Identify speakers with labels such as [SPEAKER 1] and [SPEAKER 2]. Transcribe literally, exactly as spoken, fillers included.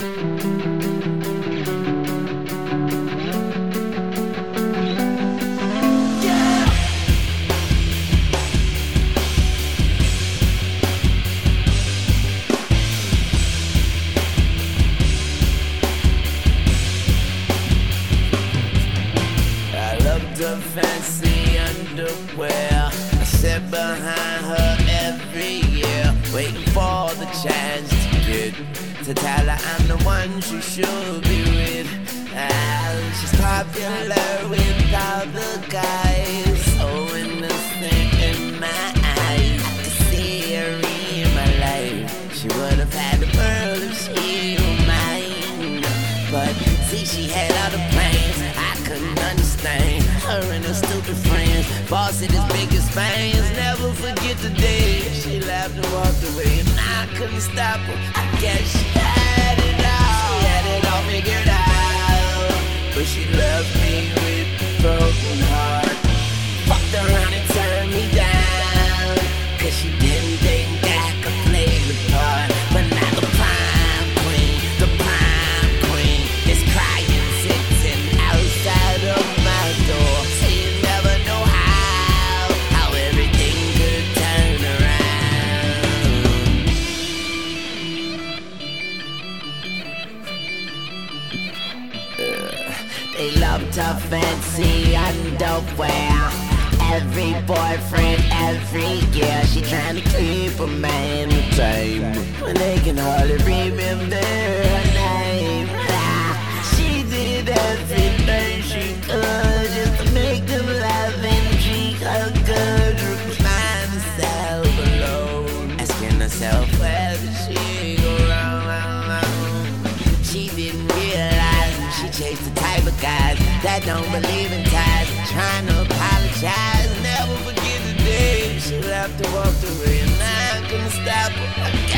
[SPEAKER 1] The fancy underwear, I sit behind her every year, waiting for the chance to get to tell her I'm the one she should be with. Ah, she's popular with all the guys, so innocent in my eyes. I could see her in my life. She would have had the world if she were mine, but see, she had all the plans I couldn't understand. Her and her stupid friends, boss at his biggest fans. Never forget the day she laughed and walked away, and I couldn't stop her. I guess she had it all. She had it all figured out, but she left me with a broken heart. Fucked around and turned me down, cause she didn't think I could play the part. But now the prime queen, the prime queen is crying, sitting outside of my door. So you never know how, how everything could turn around. uh, They loved her fancy underwear, every boyfriend, every year. She trying to keep a man tame when they can hardly remember her name. Ah, she did everything she could just to make them laugh and treat her good. Find herself alone, asking herself whether she go wrong, wrong, wrong. She didn't realize she chased the type of guys that don't believe in ties, trying to apologize. Never forget the day she left and walked away, and I couldn't stop her. I